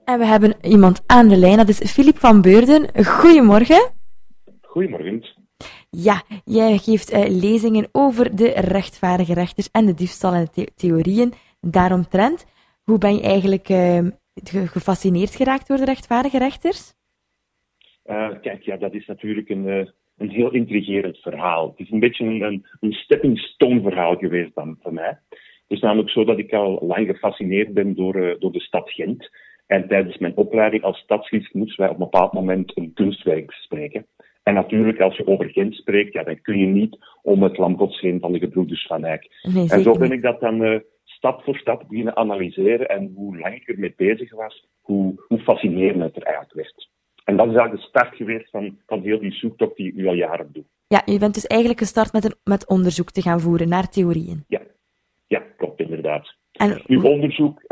En we hebben iemand aan de lijn, dat is Filip van Beurden. Goedemorgen. Goedemorgen. Ja, jij geeft lezingen over de rechtvaardige rechters en de diefstal en de theorieën daaromtrent. Hoe ben je eigenlijk gefascineerd geraakt door de rechtvaardige rechters? Kijk, ja, dat is natuurlijk een heel intrigerend verhaal. Het is een beetje een stepping stone verhaal geweest dan voor mij. Het is namelijk zo dat ik al lang gefascineerd ben door de stad Gent. En tijdens mijn opleiding als stadsgids moesten wij op een bepaald moment een kunstwerk bespreken. En natuurlijk, als je over Gent spreekt, ja, dan kun je niet om het Lam Gods heen van de gebroeders Van Eyck. Nee, en zo ben niet. ik dat dan stap voor stap beginnen analyseren. En hoe lang ik ermee bezig was, hoe fascinerend het er eigenlijk werd. En dat is eigenlijk de start geweest van heel die zoektocht die ik nu al jaren doe. Ja, je bent dus eigenlijk gestart met onderzoek te gaan voeren naar theorieën. Ja, klopt, inderdaad. En Nu, onderzoek...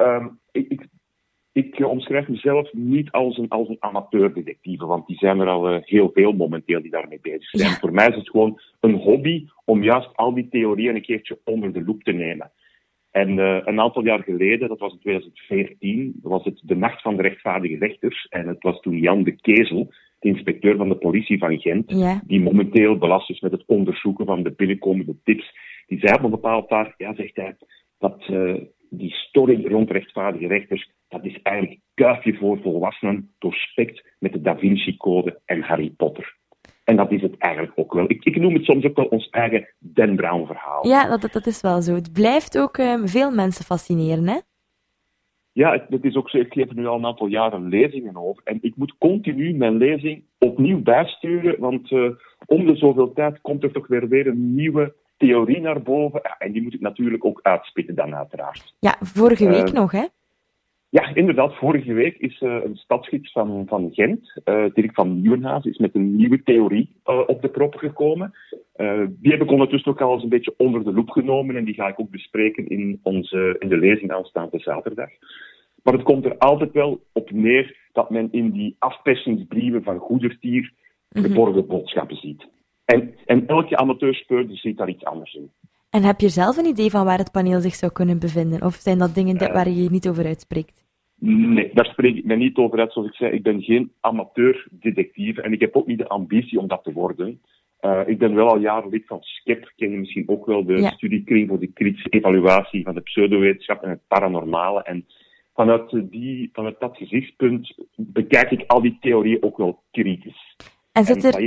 Ik omschrijf mezelf niet als een amateurdetectieve, want die zijn er al heel veel momenteel die daarmee bezig zijn. Ja. Voor mij is het gewoon een hobby om juist al die theorieën een keertje onder de loep te nemen. En een aantal jaar geleden, dat was in 2014, was het de Nacht van de Rechtvaardige Rechters. En het was toen Jan de Kezel, de inspecteur van de politie van Gent, Ja. die momenteel belast is met het onderzoeken van de binnenkomende tips. Die zei op een bepaald jaar, ja, zegt hij, dat die story rond rechtvaardige rechters, dat is eigenlijk kuifje voor volwassenen, doorspekt met de Da Vinci Code en Harry Potter. En dat is het eigenlijk ook wel. Ik noem het soms ook wel ons eigen Dan Brown verhaal. Ja, dat is wel zo. Het blijft ook veel mensen fascineren, hè? Ja, het is ook zo. Ik geef er nu al een aantal jaren lezingen over. En ik moet continu mijn lezing opnieuw bijsturen, want om de zoveel tijd komt er toch weer een nieuwe theorie naar boven. Ja, en die moet ik natuurlijk ook uitspitten dan uiteraard. Ja, vorige week nog, hè? Ja, inderdaad. Vorige week is een stadsgids van Gent, Dirk van Nieuwenhuizen, is met een nieuwe theorie op de proppen gekomen. Die heb ik ondertussen ook al eens een beetje onder de loep genomen en die ga ik ook bespreken in de lezing aanstaande zaterdag. Maar het komt er altijd wel op neer dat men in die afpersingsbrieven van Goedertier verborgen boodschappen ziet. En elke amateurspeurder ziet daar iets anders in. En heb je zelf een idee van waar het paneel zich zou kunnen bevinden? Of zijn dat dingen waar je je niet over uitspreekt? Nee, daar spreek ik mij niet over uit. Zoals ik zei, ik ben geen amateur-detectieve en ik heb ook niet de ambitie om dat te worden. Ik ben wel al jaren lid van SCEP, ken je misschien ook wel, de studiekring voor de kritische evaluatie van de pseudowetenschap en het paranormale. En vanuit dat gezichtspunt bekijk ik al die theorieën ook wel kritisch. En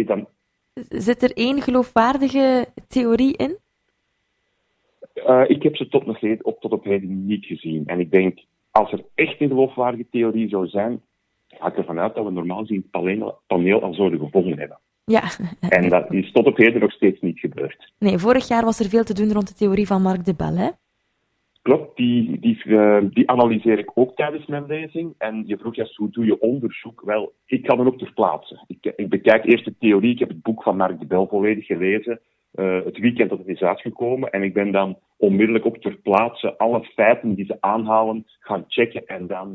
zit er één geloofwaardige theorie in? Ik heb ze tot op heden niet gezien. En ik denk, als er echt een geloofwaardige theorie zou zijn, ga ik ervan uit dat we normaal gezien het paneel al zouden gevonden hebben. Ja. En dat is tot op heden nog steeds niet gebeurd. Nee, vorig jaar was er veel te doen rond de theorie van Marc de Bel, hè? Klopt, die analyseer ik ook tijdens mijn lezing. En je vroeg juist, hoe doe je onderzoek? Wel, ik ga dan ook ter plaatse. Ik bekijk eerst de theorie. Ik heb het boek van Marc de Bel volledig gelezen. Het weekend dat het is uitgekomen. En ik ben dan onmiddellijk ook ter plaatse alle feiten die ze aanhalen gaan checken. En dan,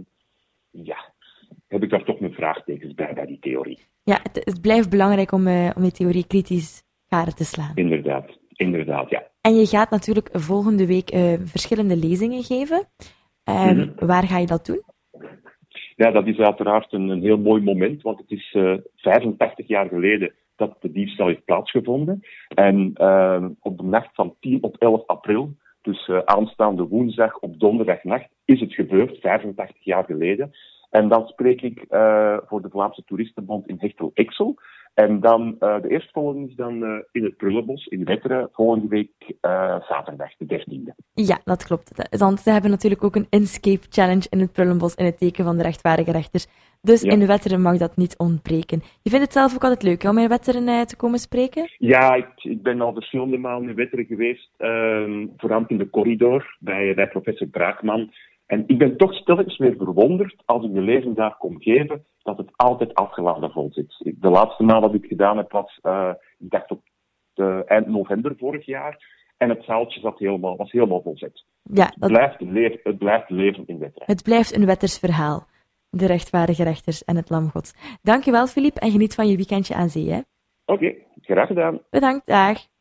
heb ik daar toch mijn vraagtekens bij die theorie. Ja, het blijft belangrijk om die theorie kritisch gade te slaan. Inderdaad, ja. En je gaat natuurlijk volgende week verschillende lezingen geven. Waar ga je dat doen? Ja, dat is uiteraard een heel mooi moment, want het is 85 jaar geleden dat de diefstal heeft plaatsgevonden. En op de nacht van 10 op 11 april, dus aanstaande woensdag op donderdagnacht, is het gebeurd, 85 jaar geleden. En dan spreek ik voor de Vlaamse Toeristenbond in Hechtel-Exel. En dan de eerstvolgende is dan in het Prullenbos in Wetteren, volgende week zaterdag, de 13e. Ja, dat klopt. Want ze hebben natuurlijk ook een Inscape Challenge in het Prullenbos in het teken van de rechtvaardige rechters. Dus in de Wetteren mag dat niet ontbreken. Je vindt het zelf ook altijd leuk om in Wetteren te komen spreken? Ja, ik ben al verschillende malen in Wetteren geweest. Vooral in de corridor bij professor Braakman. En ik ben toch stilletjes weer verwonderd als ik de lezing daar kom geven, dat het altijd afgeladen vol zit. De laatste maal dat ik het gedaan heb was, ik dacht op eind november vorig jaar. En het zaaltje was helemaal volzet. Ja, Het blijft leven in Wetteren. Het blijft een Wetters verhaal. De rechtvaardige rechters en het Lam Gods. Dankjewel, Filip, en geniet van je weekendje aan zee, hè? Oké, graag gedaan. Bedankt, dag.